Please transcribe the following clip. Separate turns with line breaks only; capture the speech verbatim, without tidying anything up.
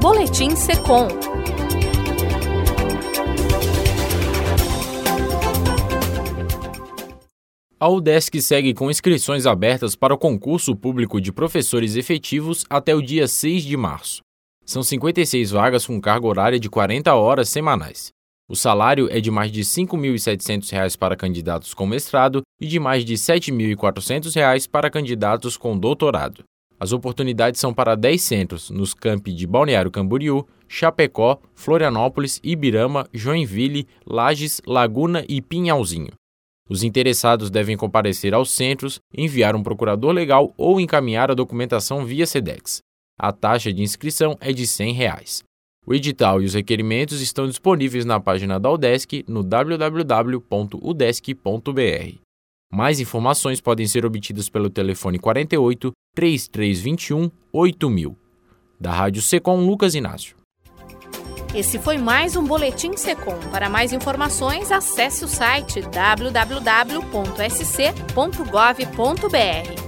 Boletim Secom.
A UDESC segue com inscrições abertas para o concurso público de professores efetivos até o dia seis de março. São cinquenta e seis vagas com carga horária de quarenta horas semanais. O salário é de mais de cinco mil e setecentos reais para candidatos com mestrado e de mais de sete mil e quatrocentos reais para candidatos com doutorado. As oportunidades são para dez centros nos campi de Balneário Camboriú, Chapecó, Florianópolis, Ibirama, Joinville, Lages, Laguna e Pinhalzinho. Os interessados devem comparecer aos centros, enviar um procurador legal ou encaminhar a documentação via SEDEX. A taxa de inscrição é de cem reais. O edital e os requerimentos estão disponíveis na página da UDESC no w w w ponto udesc ponto b r. Mais informações podem ser obtidas pelo telefone quarenta e oito, três três dois um, oito mil. Da Rádio Secom, Lucas Inácio.
Esse foi mais um Boletim Secom. Para mais informações, acesse o site w w w ponto s c ponto gov ponto b r.